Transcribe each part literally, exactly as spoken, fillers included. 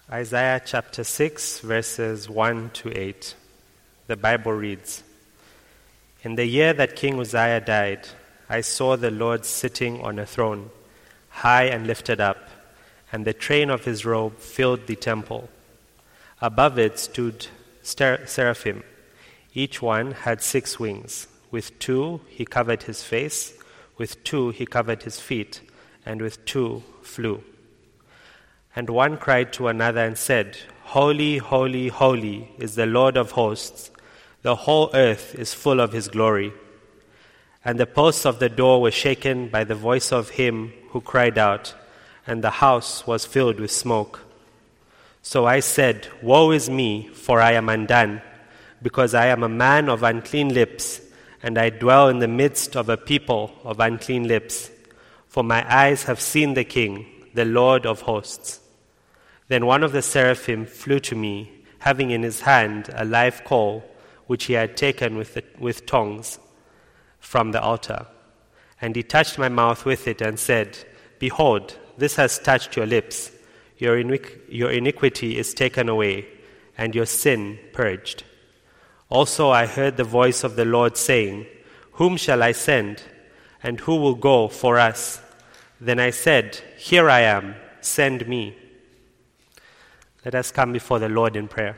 Isaiah chapter six, verses one to eight. The Bible reads, "In the year that King Uzziah died, I saw the Lord sitting on a throne, high and lifted up, and the train of his robe filled the temple. Above it stood ser- seraphim. Each one had six wings. With two he covered his face, with two he covered his feet, and with two flew. And one cried to another and said, 'Holy, holy, holy is the Lord of hosts. The whole earth is full of his glory.' And the posts of the door were shaken by the voice of him who cried out, and the house was filled with smoke. So I said, 'Woe is me, for I am undone, because I am a man of unclean lips, and I dwell in the midst of a people of unclean lips. For my eyes have seen the King, the Lord of hosts.' Then one of the seraphim flew to me, having in his hand a live coal, which he had taken with, the, with tongs from the altar. And he touched my mouth with it and said, 'Behold, this has touched your lips. Your, iniqu- your iniquity is taken away, and your sin purged.' Also I heard the voice of the Lord saying, 'Whom shall I send? And who will go for us?' Then I said, 'Here I am, send me.'" Let us come before the Lord in prayer.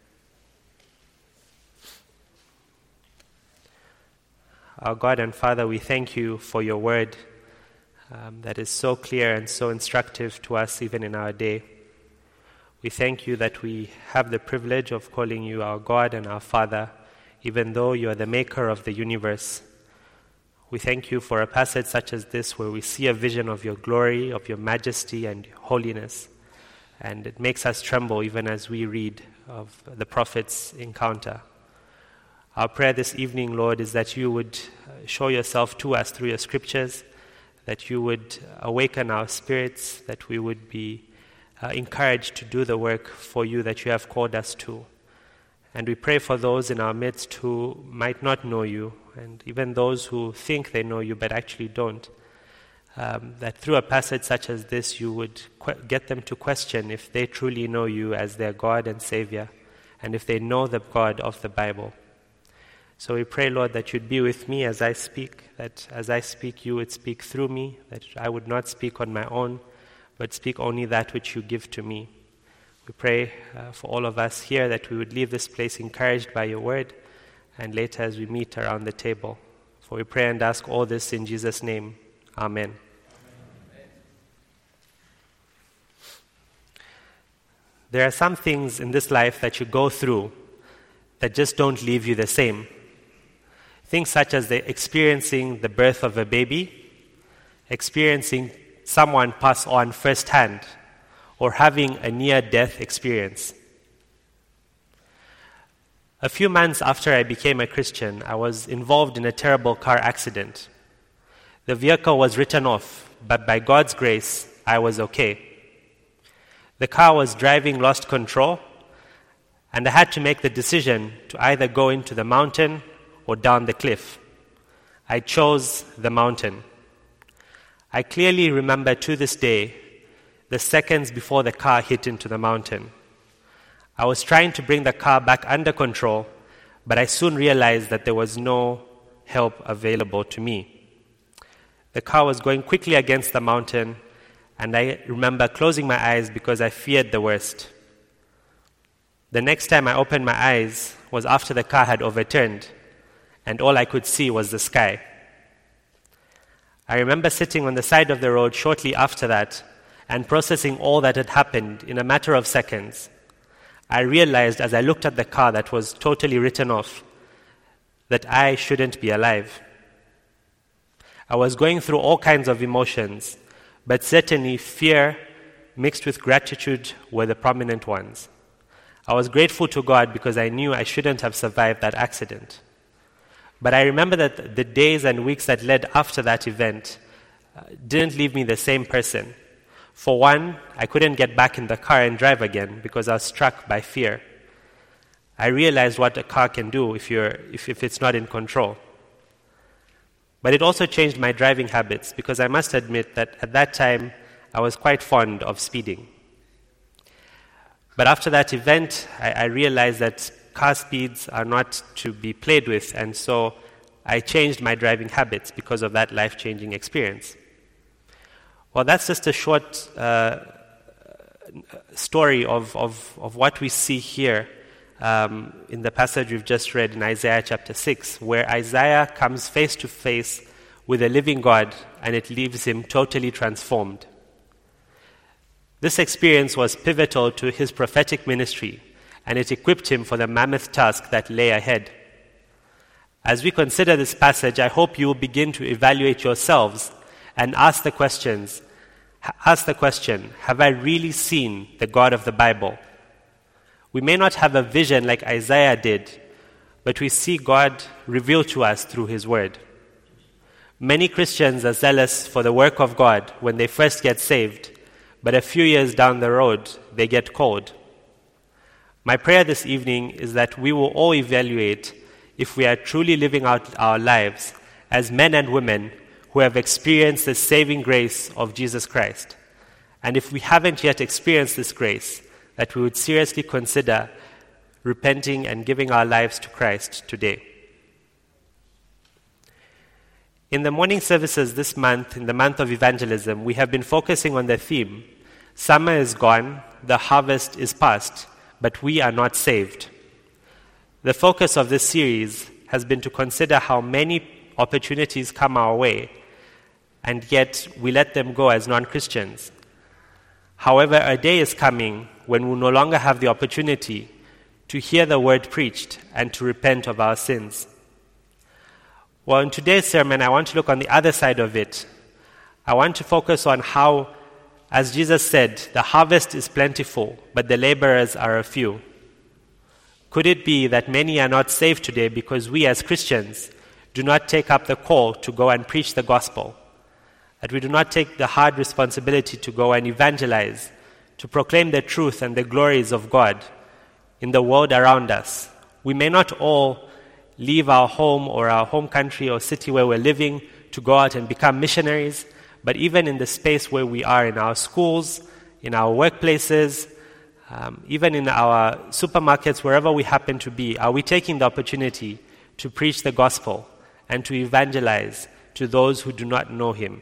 Our God and Father, we thank you for your word um, that is so clear and so instructive to us even in our day. We thank you that we have the privilege of calling you our God and our Father, even though you are the maker of the universe. We thank you for a passage such as this where we see a vision of your glory, of your majesty and holiness. And it makes us tremble even as we read of the prophet's encounter. Our prayer this evening, Lord, is that you would show yourself to us through your scriptures, that you would awaken our spirits, that we would be uh, encouraged to do the work for you that you have called us to. And we pray for those in our midst who might not know you, and even those who think they know you but actually don't. Um, that through a passage such as this, you would que- get them to question if they truly know you as their God and Savior, and if they know the God of the Bible. So we pray, Lord, that you'd be with me as I speak, that as I speak, you would speak through me, that I would not speak on my own, but speak only that which you give to me. We pray uh, for all of us here that we would leave this place encouraged by your word, and later as we meet around the table. For we pray and ask all this in Jesus' name. Amen. There are some things in this life that you go through that just don't leave you the same. Things such as the experiencing the birth of a baby, experiencing someone pass on firsthand, or having a near-death experience. A few months after I became a Christian, I was involved in a terrible car accident. The vehicle was written off, but by God's grace, I was okay. The car was driving lost control, and I had to make the decision to either go into the mountain or down the cliff. I chose the mountain. I clearly remember to this day the seconds before the car hit into the mountain. I was trying to bring the car back under control, but I soon realized that there was no help available to me. The car was going quickly against the mountain, and I remember closing my eyes because I feared the worst. The next time I opened my eyes was after the car had overturned, and all I could see was the sky. I remember sitting on the side of the road shortly after that and processing all that had happened in a matter of seconds. I realized as I looked at the car that was totally written off that I shouldn't be alive. I was going through all kinds of emotions, but certainly fear mixed with gratitude were the prominent ones. I was grateful to God because I knew I shouldn't have survived that accident. But I remember that the days and weeks that led after that event uh, didn't leave me the same person. For one, I couldn't get back in the car and drive again because I was struck by fear. I realized what a car can do if you're if, if it's not in control. But it also changed my driving habits because I must admit that at that time I was quite fond of speeding. But after that event, I, I realized that car speeds are not to be played with, and so I changed my driving habits because of that life-changing experience. Well, that's just a short uh, story of, of, of what we see here um, in the passage we've just read in Isaiah chapter six, where Isaiah comes face to face with a living God, and it leaves him totally transformed. This experience was pivotal to his prophetic ministry, and it equipped him for the mammoth task that lay ahead. As we consider this passage, I hope you will begin to evaluate yourselves and ask the questions. Ask the question, have I really seen the God of the Bible? We may not have a vision like Isaiah did, but we see God revealed to us through his word. Many Christians are zealous for the work of God when they first get saved, but a few years down the road, they get cold. My prayer this evening is that we will all evaluate if we are truly living out our lives as men and women who have experienced the saving grace of Jesus Christ. And if we haven't yet experienced this grace, that we would seriously consider repenting and giving our lives to Christ today. In the morning services this month, in the month of evangelism, we have been focusing on the theme, summer is gone, the harvest is past, but we are not saved. The focus of this series has been to consider how many opportunities come our way, and yet we let them go as non-Christians. However, a day is coming when we'll no longer have the opportunity to hear the word preached and to repent of our sins. Well, in today's sermon, I want to look on the other side of it. I want to focus on how, as Jesus said, the harvest is plentiful, but the laborers are a few. Could it be that many are not saved today because we as Christians do not take up the call to go and preach the gospel? That we do not take the hard responsibility to go and evangelize, to proclaim the truth and the glories of God in the world around us? We may not all leave our home or our home country or city where we're living to go out and become missionaries, but even in the space where we are in our schools, in our workplaces, um, even in our supermarkets, wherever we happen to be, are we taking the opportunity to preach the gospel and to evangelize to those who do not know him?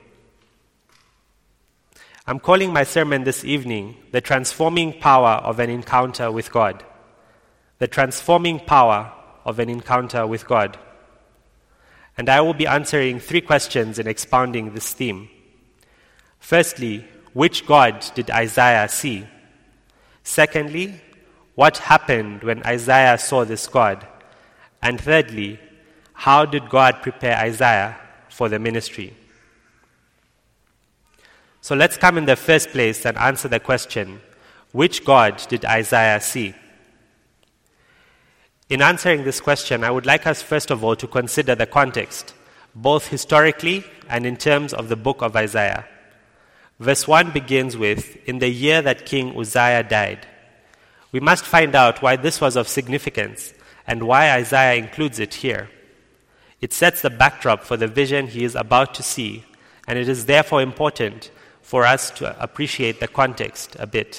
I'm calling my sermon this evening, The Transforming Power of an Encounter with God. The transforming power of an encounter with God. And I will be answering three questions in expounding this theme. Firstly, which God did Isaiah see? Secondly, what happened when Isaiah saw this God? And thirdly, how did God prepare Isaiah for the ministry? So let's come in the first place and answer the question, which God did Isaiah see? In answering this question, I would like us first of all to consider the context, both historically and in terms of the book of Isaiah. Verse one begins with, in the year that King Uzziah died. We must find out why this was of significance and why Isaiah includes it here. It sets the backdrop for the vision he is about to see, and it is therefore important for us to appreciate the context a bit.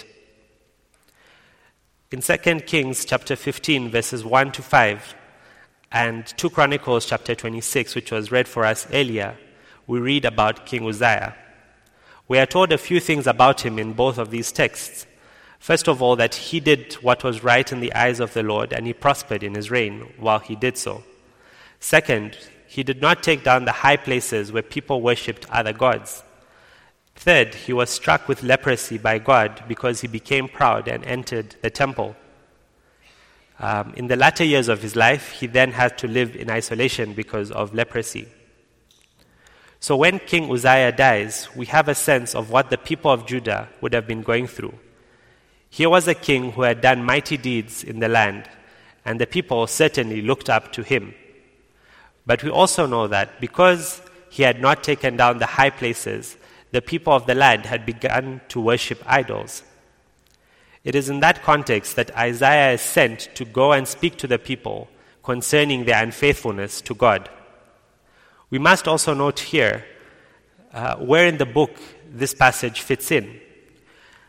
In Second Kings chapter fifteen, verses one to five, and Second Chronicles chapter twenty-six, which was read for us earlier, we read about King Uzziah. We are told a few things about him in both of these texts. First of all, that he did what was right in the eyes of the Lord, and he prospered in his reign while he did so. Second, he did not take down the high places where people worshipped other gods. Third, he was struck with leprosy by God because he became proud and entered the temple. Um, in the latter years of his life, he then had to live in isolation because of leprosy. So when King Uzziah dies, we have a sense of what the people of Judah would have been going through. Here was a king who had done mighty deeds in the land, and the people certainly looked up to him. But we also know that because he had not taken down the high places, the people of the land had begun to worship idols. It is in that context that Isaiah is sent to go and speak to the people concerning their unfaithfulness to God. We must also note here uh, where in the book this passage fits in.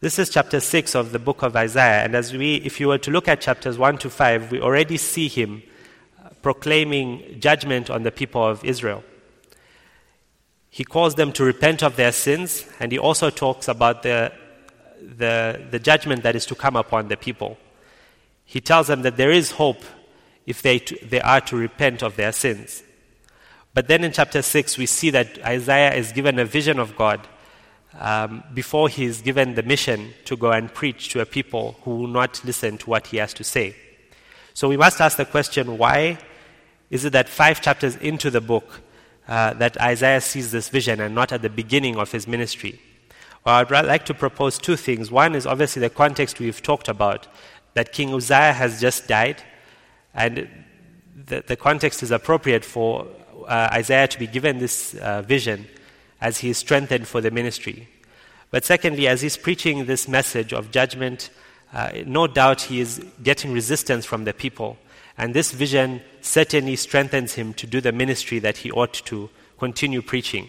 This is chapter six of the book of Isaiah, and as we, if you were to look at chapters one to five, we already see him proclaiming judgment on the people of Israel. He calls them to repent of their sins, and he also talks about the, the, the judgment that is to come upon the people. He tells them that there is hope if they, to, they are to repent of their sins. But then in chapter six, we see that Isaiah is given a vision of God um, before he is given the mission to go and preach to a people who will not listen to what he has to say. So we must ask the question, why is it that five chapters into the book uh, that Isaiah sees this vision and not at the beginning of his ministry? Well, I'd like to propose two things. One is obviously the context we've talked about, that King Uzziah has just died, and the, the context is appropriate for uh, Isaiah to be given this uh, vision as he is strengthened for the ministry. But secondly, as he's preaching this message of judgment, uh, no doubt he is getting resistance from the people. And this vision certainly strengthens him to do the ministry that he ought to continue preaching.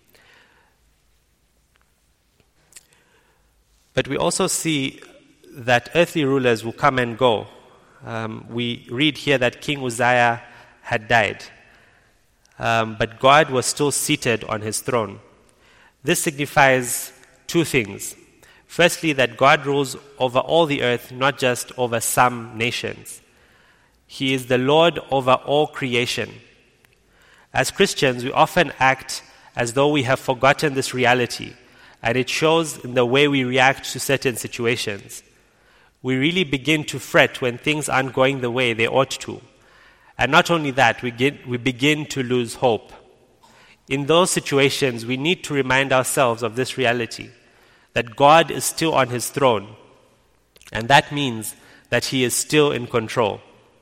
But we also see that earthly rulers will come and go. Um, we read here that King Uzziah had died, um, but God was still seated on his throne. This signifies two things. Firstly, that God rules over all the earth, not just over some nations. He is the Lord over all creation. As Christians, we often act as though we have forgotten this reality, and it shows in the way we react to certain situations. We really begin to fret when things aren't going the way they ought to. And not only that, we, get, we begin to lose hope. In those situations, we need to remind ourselves of this reality, that God is still on his throne, and that means that he is still in control.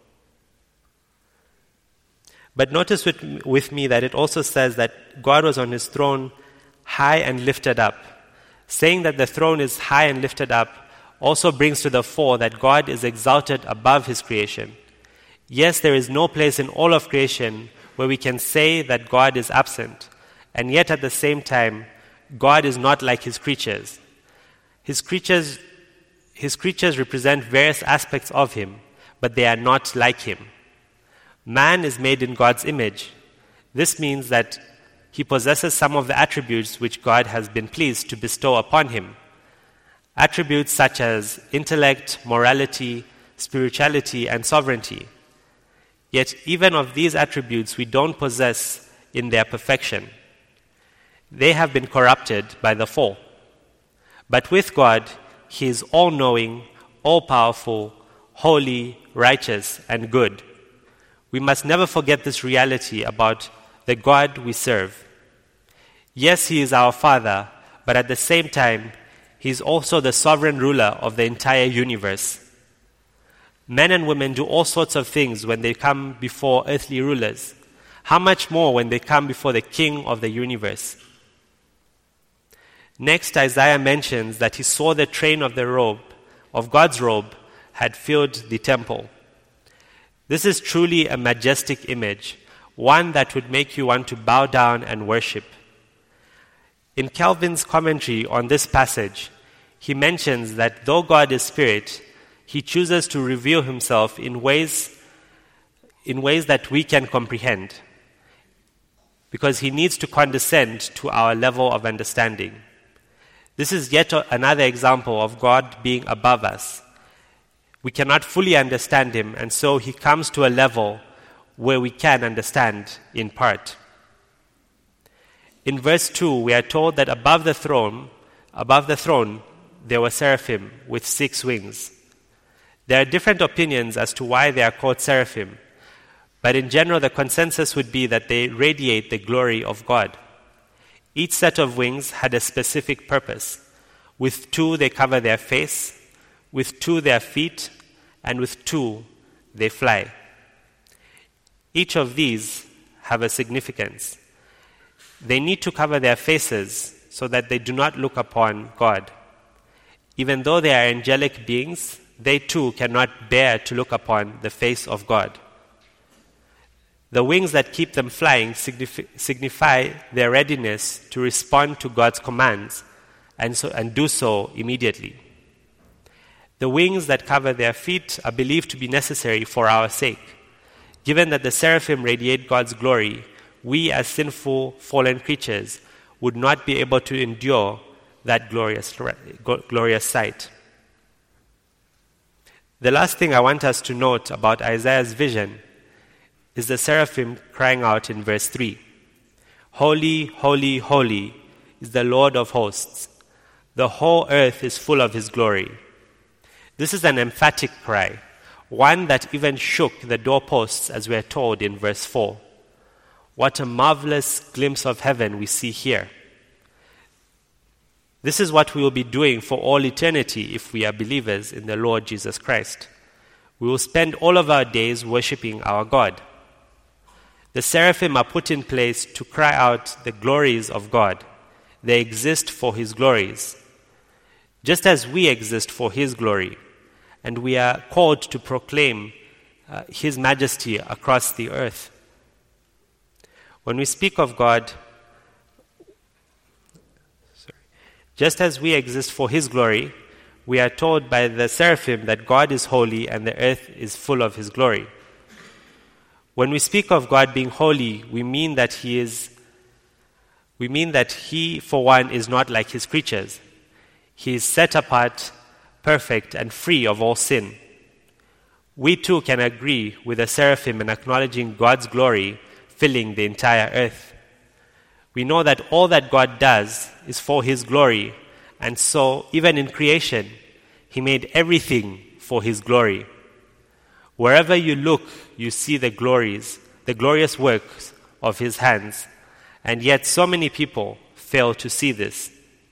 But notice with, with me that it also says that God was on his throne high and lifted up. Saying that the throne is high and lifted up also brings to the fore that God is exalted above his creation. Yes, there is no place in all of creation where we can say that God is absent, and yet at the same time, God is not like his creatures. His creatures, his creatures represent various aspects of him, but they are not like him. Man is made in God's image. This means that he possesses some of the attributes which God has been pleased to bestow upon him. Attributes such as intellect, morality, spirituality, and sovereignty. Yet even of these attributes we don't possess in their perfection. They have been corrupted by the fall. But with God, he is all-knowing, all-powerful, holy, righteous, and good. We must never forget this reality about the God we serve. Yes, he is our Father, but at the same time, he is also the sovereign ruler of the entire universe. Men and women do all sorts of things when they come before earthly rulers. How much more when they come before the King of the universe? Next, Isaiah mentions that he saw the train of the robe, of God's robe, had filled the temple. This is truly a majestic image, one that would make you want to bow down and worship. In Calvin's commentary on this passage, he mentions that though God is spirit, he chooses to reveal himself in ways, in ways that we can comprehend, because he needs to condescend to our level of understanding. This is yet another example of God being above us. We cannot fully understand him, and so he comes to a level where we can understand in part. In verse two, we are told that above the throne, above the throne, there were seraphim with six wings. There are different opinions as to why they are called seraphim, but in general the consensus would be that they radiate the glory of God. Each set of wings had a specific purpose. With two they cover their face, with two their feet, and with two they fly. Each of these have a significance. They need to cover their faces so that they do not look upon God. Even though they are angelic beings, they too cannot bear to look upon the face of God. The wings that keep them flying signify, signify their readiness to respond to God's commands, and, so, and do so immediately. The wings that cover their feet are believed to be necessary for our sake. Given that the seraphim radiate God's glory, we as sinful, fallen creatures would not be able to endure that glorious, glorious sight. The last thing I want us to note about Isaiah's vision is the seraphim crying out in verse three. Holy, holy, holy is the Lord of hosts. The whole earth is full of his glory. This is an emphatic cry, one that even shook the doorposts, as we are told in verse four. What a marvelous glimpse of heaven we see here. This is what we will be doing for all eternity if we are believers in the Lord Jesus Christ. We will spend all of our days worshiping our God. The seraphim are put in place to cry out the glories of God. They exist for his glories, just as we exist for his glory, and we are called to proclaim uh, his majesty across the earth. When we speak of God, sorry, just as we exist for his glory, we are told by the seraphim that God is holy and the earth is full of his glory. When we speak of God being holy, we mean that he is we mean that he, for one, is not like his creatures. He is set apart, perfect, and free of all sin. We too can agree with the seraphim in acknowledging God's glory filling the entire earth. We know that all that God does is for his glory, and so, even in creation, he made everything for his glory. Wherever you look, you see the glories, the glorious works of his hands, and yet so many people fail to see this.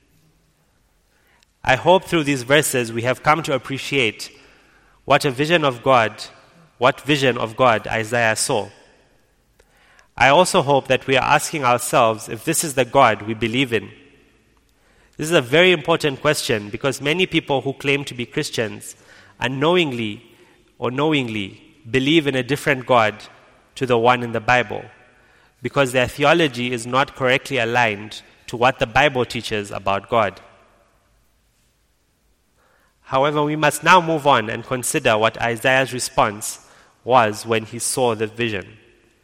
I hope through these verses we have come to appreciate what a vision of God, what vision of God Isaiah saw. I also hope that we are asking ourselves if this is the God we believe in. This is a very important question because many people who claim to be Christians unknowingly or knowingly believe in a different God to the one in the Bible because their theology is not correctly aligned to what the Bible teaches about God. However, we must now move on and consider what Isaiah's response was when he saw the vision.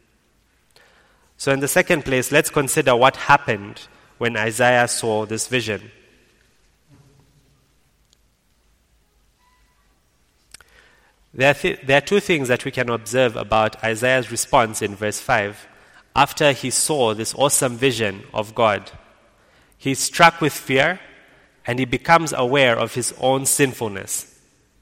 So in the second place, let's consider what happened when Isaiah saw this vision. There are, th- there are two things that we can observe about Isaiah's response in verse five. After he saw this awesome vision of God, he is struck with fear and he becomes aware of his own sinfulness.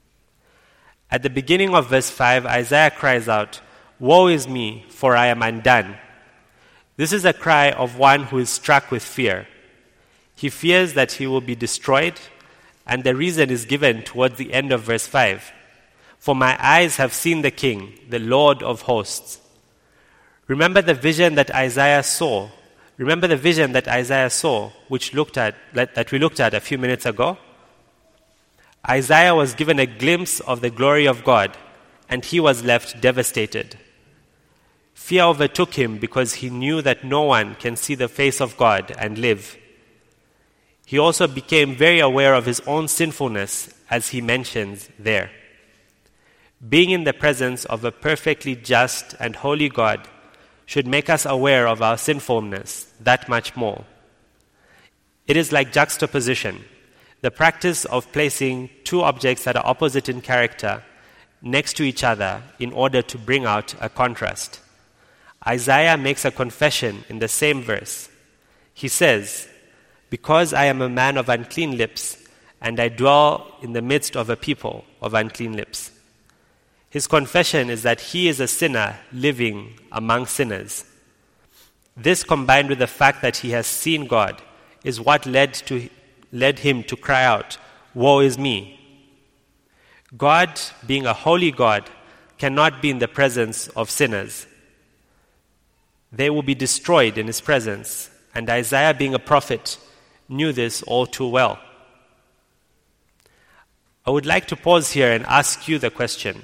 At the beginning of verse five, Isaiah cries out, "Woe is me, for I am undone." This is a cry of one who is struck with fear. He fears that he will be destroyed, and the reason is given towards the end of verse five. For my eyes have seen the King, the Lord of hosts. Remember the vision that Isaiah saw. Remember the vision that Isaiah saw, which looked at that we looked at a few minutes ago. Isaiah was given a glimpse of the glory of God, and he was left devastated. Fear overtook him because he knew that no one can see the face of God and live. He also became very aware of his own sinfulness, as he mentions there. Being in the presence of a perfectly just and holy God should make us aware of our sinfulness that much more. It is like juxtaposition, the practice of placing two objects that are opposite in character next to each other in order to bring out a contrast. Isaiah makes a confession in the same verse. He says, "Because I am a man of unclean lips, and I dwell in the midst of a people of unclean lips." His confession is that he is a sinner living among sinners. This, combined with the fact that he has seen God, is what led to led him to cry out, "Woe is me." God, being a holy God, cannot be in the presence of sinners. They will be destroyed in his presence, and Isaiah, being a prophet, knew this all too well. I would like to pause here and ask you the question: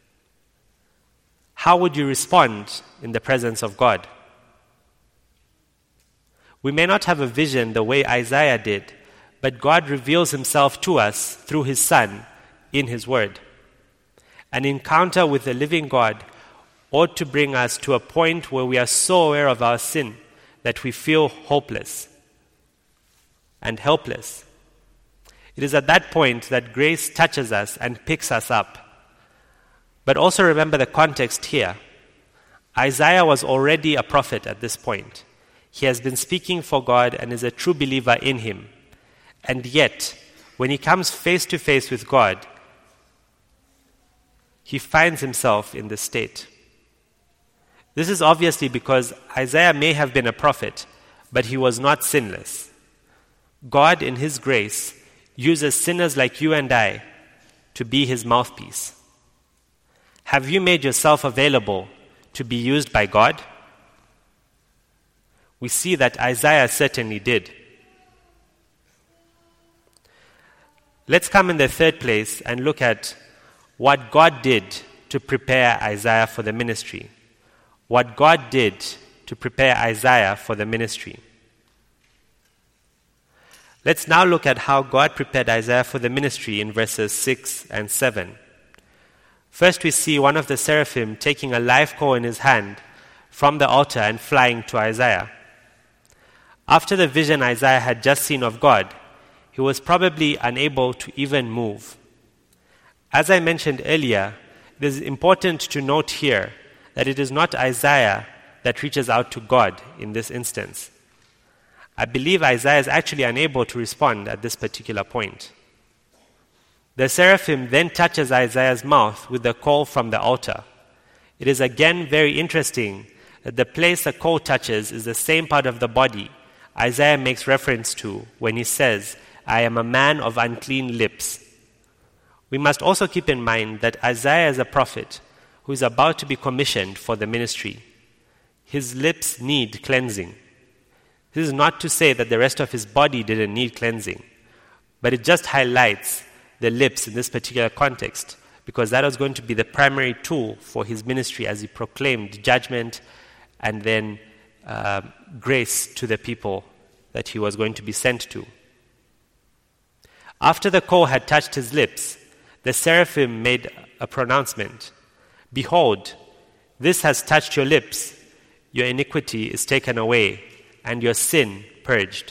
how would you respond in the presence of God? We may not have a vision the way Isaiah did, but God reveals himself to us through his Son in his word. An encounter with the living God ought to bring us to a point where we are so aware of our sin that we feel hopeless and helpless. It is at that point that grace touches us and picks us up. But also remember the context here. Isaiah was already a prophet at this point. He has been speaking for God and is a true believer in him. And yet, when he comes face to face with God, he finds himself in this state. This is obviously because Isaiah may have been a prophet, but he was not sinless. God, in his grace, uses sinners like you and I to be his mouthpiece. Have you made yourself available to be used by God? We see that Isaiah certainly did. Let's come in the third place and look at what God did to prepare Isaiah for the ministry. What God did to prepare Isaiah for the ministry. Let's now look at how God prepared Isaiah for the ministry in verses six and seven. First, we see one of the seraphim taking a live coal in his hand from the altar and flying to Isaiah. After the vision Isaiah had just seen of God, he was probably unable to even move. As I mentioned earlier, it is important to note here that it is not Isaiah that reaches out to God in this instance. I believe Isaiah is actually unable to respond at this particular point. The seraphim then touches Isaiah's mouth with the coal from the altar. It is again very interesting that the place the coal touches is the same part of the body Isaiah makes reference to when he says, "I am a man of unclean lips." We must also keep in mind that Isaiah is a prophet who is about to be commissioned for the ministry. His lips need cleansing. This is not to say that the rest of his body didn't need cleansing, but it just highlights the lips in this particular context, because that was going to be the primary tool for his ministry as he proclaimed judgment and then uh, grace to the people that he was going to be sent to. After the coal had touched his lips, the seraphim made a pronouncement. "Behold, this has touched your lips. Your iniquity is taken away, and your sin purged."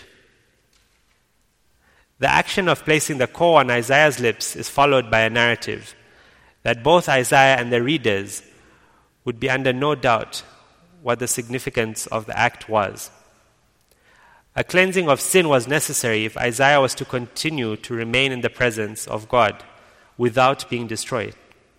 The action of placing the coal on Isaiah's lips is followed by a narrative that both Isaiah and the readers would be under no doubt what the significance of the act was. A cleansing of sin was necessary if Isaiah was to continue to remain in the presence of God without being destroyed.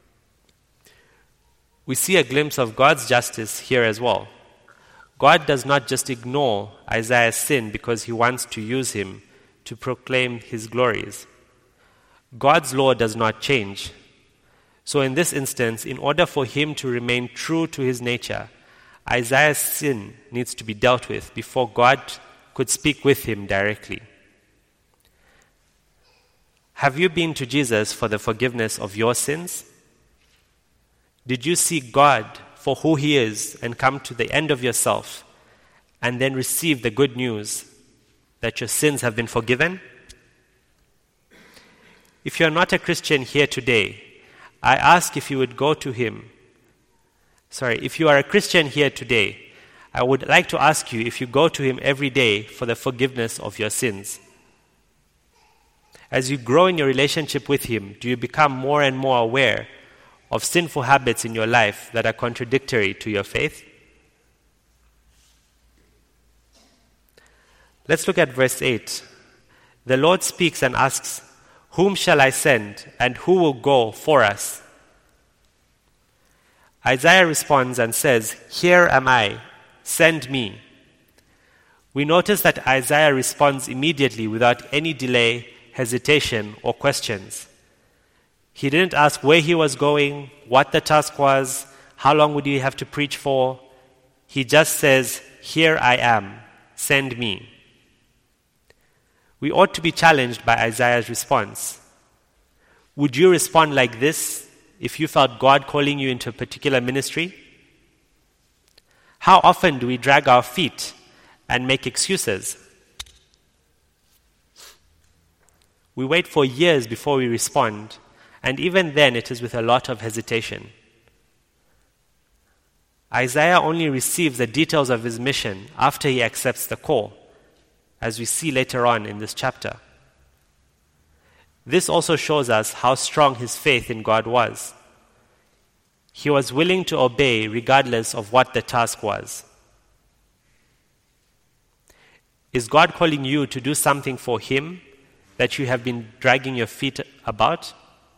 We see a glimpse of God's justice here as well. God does not just ignore Isaiah's sin because he wants to use him to proclaim his glories. God's law does not change. So in this instance, in order for him to remain true to his nature, Isaiah's sin needs to be dealt with before God could speak with him directly. Have you been to Jesus for the forgiveness of your sins? Did you see God for who he is and come to the end of yourself and then receive the good news that your sins have been forgiven? If you're not a Christian here today, I ask if you would go to him. Sorry, if you are a Christian here today, I would like to ask you if you go to him every day for the forgiveness of your sins. As you grow in your relationship with him, do you become more and more aware of sinful habits in your life that are contradictory to your faith? Let's look at verse eight. The Lord speaks and asks, "Whom shall I send, and who will go for us?" Isaiah responds and says, "Here am I, send me." We notice that Isaiah responds immediately without any delay, hesitation, or questions. He didn't ask where he was going, what the task was, how long would he have to preach for. He just says, "Here I am, send me." We ought to be challenged by Isaiah's response. Would you respond like this if you felt God calling you into a particular ministry? How often do we drag our feet and make excuses? We wait for years before we respond, and even then it is with a lot of hesitation. Isaiah only receives the details of his mission after he accepts the call, as we see later on in this chapter. This also shows us how strong his faith in God was. He was willing to obey regardless of what the task was. Is God calling you to do something for him that you have been dragging your feet about?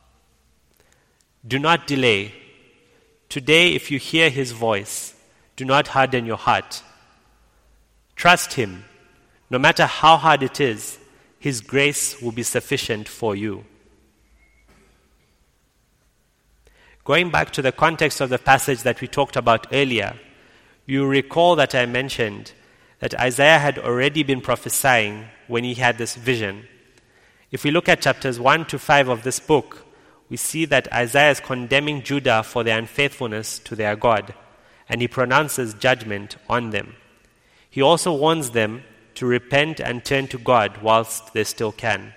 Do not delay. Today, if you hear his voice, do not harden your heart. Trust him. No matter how hard it is, his grace will be sufficient for you. Going back to the context of the passage that we talked about earlier, you recall that I mentioned that Isaiah had already been prophesying when he had this vision. If we look at chapters one to five of this book, we see that Isaiah is condemning Judah for their unfaithfulness to their God, and he pronounces judgment on them. He also warns them to repent and turn to God whilst they still can.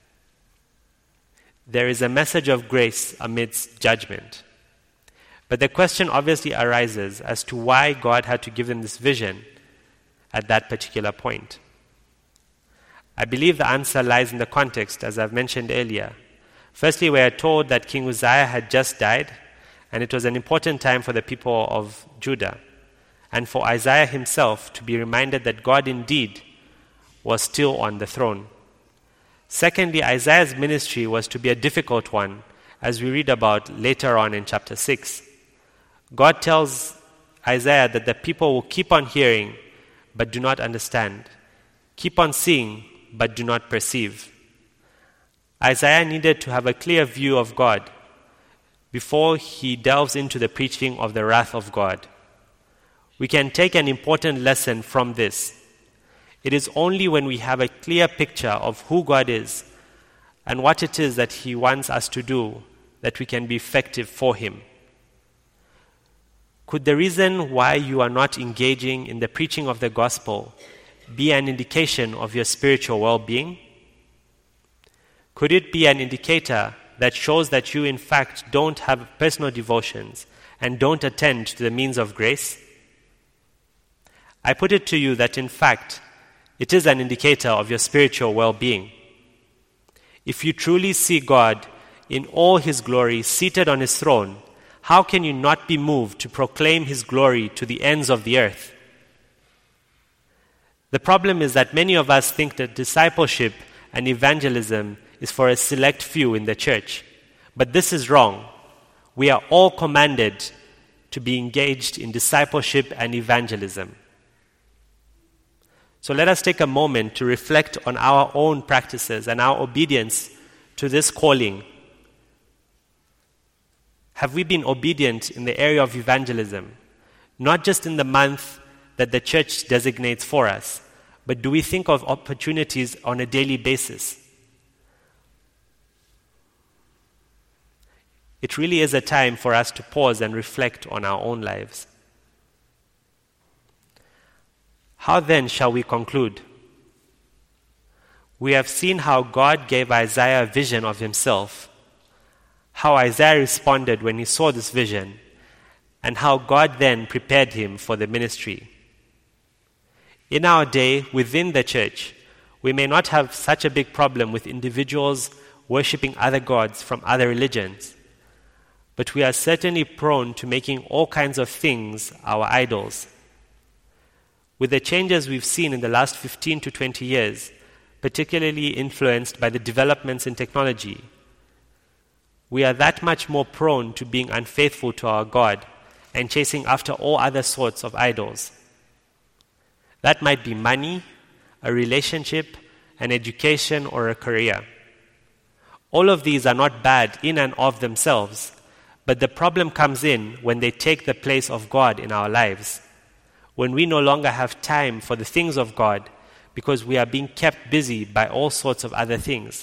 There is a message of grace amidst judgment. But the question obviously arises as to why God had to give them this vision at that particular point. I believe the answer lies in the context, as I've mentioned earlier. Firstly, we are told that King Uzziah had just died, and it was an important time for the people of Judah, and for Isaiah himself to be reminded that God indeed was still on the throne. Secondly, Isaiah's ministry was to be a difficult one, as we read about later on in chapter six. God tells Isaiah that the people will keep on hearing, but do not understand. Keep on seeing, but do not perceive. Isaiah needed to have a clear view of God before he delves into the preaching of the wrath of God. We can take an important lesson from this. It is only when we have a clear picture of who God is and what it is that he wants us to do that we can be effective for him. Could the reason why you are not engaging in the preaching of the gospel be an indication of your spiritual well-being? Could it be an indicator that shows that you in fact don't have personal devotions and don't attend to the means of grace? I put it to you that in fact, it is an indicator of your spiritual well-being. If you truly see God in all his glory seated on his throne, how can you not be moved to proclaim his glory to the ends of the earth? The problem is that many of us think that discipleship and evangelism is for a select few in the church. But this is wrong. We are all commanded to be engaged in discipleship and evangelism. So let us take a moment to reflect on our own practices and our obedience to this calling. Have we been obedient in the area of evangelism? Not just in the month that the church designates for us, but do we think of opportunities on a daily basis? It really is a time for us to pause and reflect on our own lives. How then shall we conclude? We have seen how God gave Isaiah a vision of himself, how Isaiah responded when he saw this vision, and how God then prepared him for the ministry. In our day, within the church, we may not have such a big problem with individuals worshipping other gods from other religions, but we are certainly prone to making all kinds of things our idols. With the changes we've seen in the last fifteen to twenty years, particularly influenced by the developments in technology, we are that much more prone to being unfaithful to our God and chasing after all other sorts of idols. That might be money, a relationship, an education, or a career. All of these are not bad in and of themselves, but the problem comes in when they take the place of God in our lives, when we no longer have time for the things of God because we are being kept busy by all sorts of other things.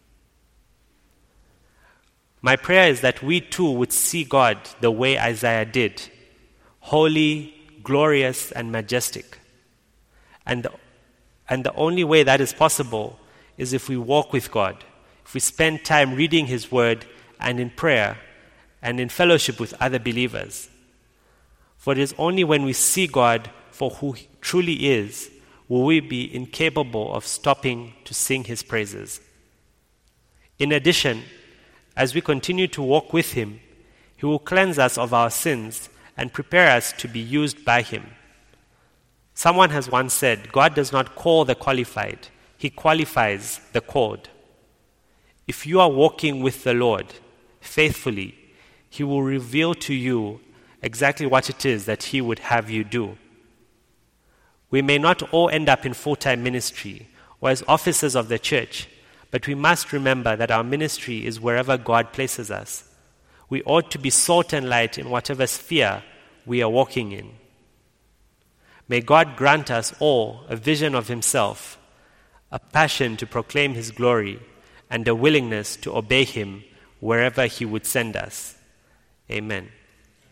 My prayer is that we too would see God the way Isaiah did, holy, glorious, and majestic. And the, and the only way that is possible is if we walk with God, if we spend time reading His Word and in prayer and in fellowship with other believers. For it is only when we see God for who He truly is will we be incapable of stopping to sing His praises. In addition, as we continue to walk with Him, He will cleanse us of our sins and prepare us to be used by Him. Someone has once said, God does not call the qualified, He qualifies the called. If you are walking with the Lord faithfully, He will reveal to you exactly what it is that He would have you do. We may not all end up in full-time ministry or as officers of the church, but we must remember that our ministry is wherever God places us. We ought to be salt and light in whatever sphere we are walking in. May God grant us all a vision of Himself, a passion to proclaim His glory, and a willingness to obey Him wherever He would send us. Amen.